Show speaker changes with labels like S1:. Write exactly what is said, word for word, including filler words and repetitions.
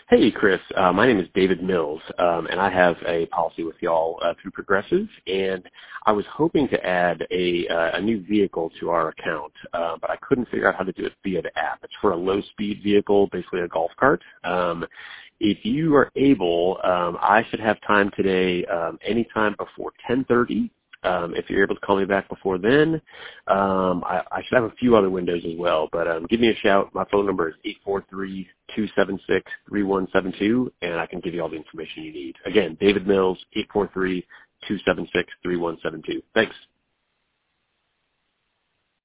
S1: Hey, Chris. Uh, my name is David Mills, um, and I have a policy with y'all uh, through Progressive, and I was hoping to add a, uh, a new vehicle to our account, uh, but I couldn't figure out how to do it via the app. It's for a low-speed vehicle, basically a golf cart. Um, if you are able, um, I should have time today, um, anytime before ten thirty. Um, if you're able to call me back before then, um, I, I should have a few other windows as well. But um, give me a shout. My phone number is eight four three, two seven six, three one seven two, and I can give you all the information you need. Again, David Mills, eight four three, two seven six, three one seven two. Thanks.